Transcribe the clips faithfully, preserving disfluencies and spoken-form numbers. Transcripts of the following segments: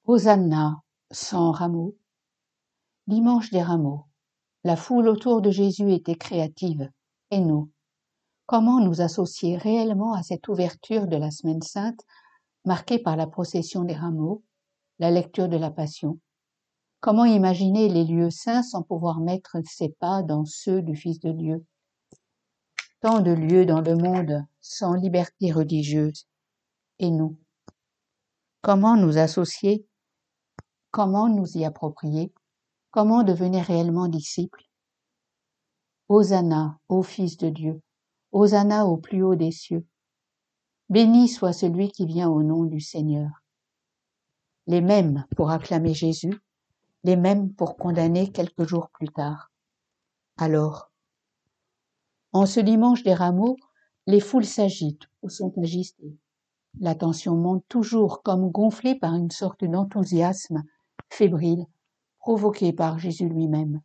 Hosanna, sans rameaux. Dimanche des rameaux. La foule autour de Jésus était créative. Et nous, comment nous associer réellement à cette ouverture de la Semaine Sainte, marquée par la procession des rameaux, la lecture de la Passion? Comment imaginer les lieux saints sans pouvoir mettre ses pas dans ceux du Fils de Dieu? Tant de lieux dans le monde sans liberté religieuse. Et nous, comment nous associer? Comment nous y approprier? Comment devenir réellement disciples? Hosanna, ô Fils de Dieu, Hosanna au plus haut des cieux. Béni soit celui qui vient au nom du Seigneur. Les mêmes pour acclamer Jésus, les mêmes pour condamner quelques jours plus tard. Alors, en ce dimanche des rameaux, les foules s'agitent ou sont agitées. L'attention monte toujours comme gonflée par une sorte d'enthousiasme fébrile, provoqué par Jésus lui-même.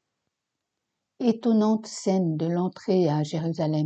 Étonnante scène de l'entrée à Jérusalem.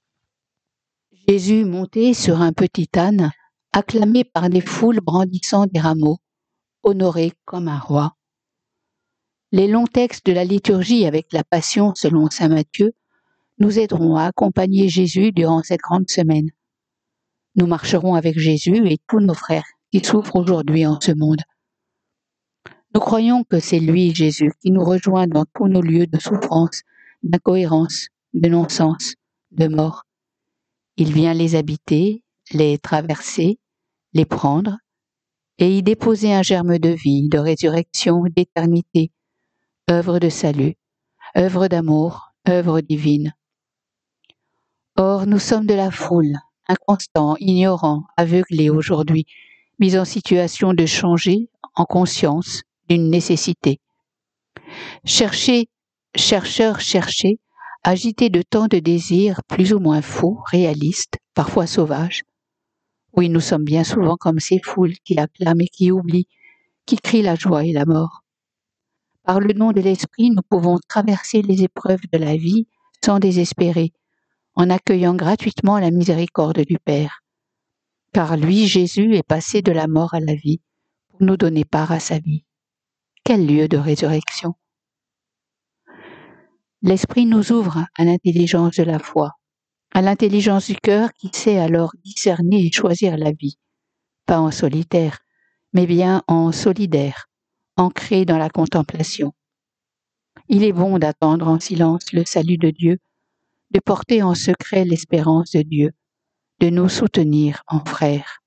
Jésus monté sur un petit âne, acclamé par des foules brandissant des rameaux, honoré comme un roi. Les longs textes de la liturgie avec la Passion selon saint Matthieu nous aideront à accompagner Jésus durant cette grande semaine. Nous marcherons avec Jésus et tous nos frères qui souffrent aujourd'hui en ce monde. Nous croyons que c'est lui, Jésus, qui nous rejoint dans tous nos lieux de souffrance, d'incohérence, de non-sens, de mort. Il vient les habiter, les traverser, les prendre et y déposer un germe de vie, de résurrection, d'éternité, œuvre de salut, œuvre d'amour, œuvre divine. Or, nous sommes de la foule, inconstants, ignorants, aveuglés aujourd'hui, mis en situation de changer, en conscience, d'une nécessité. Chercher, chercheurs, chercher, agités de tant de désirs plus ou moins faux, réalistes, parfois sauvages. Oui, nous sommes bien souvent comme ces foules qui acclament et qui oublient, qui crient la joie et la mort. Par le nom de l'Esprit, nous pouvons traverser les épreuves de la vie sans désespérer, en accueillant gratuitement la miséricorde du Père. Car lui, Jésus, est passé de la mort à la vie pour nous donner part à sa vie. Quel lieu de résurrection! L'Esprit nous ouvre à l'intelligence de la foi, à l'intelligence du cœur qui sait alors discerner et choisir la vie, pas en solitaire, mais bien en solidaire, ancré dans la contemplation. Il est bon d'attendre en silence le salut de Dieu, de porter en secret l'espérance de Dieu, de nous soutenir en frères.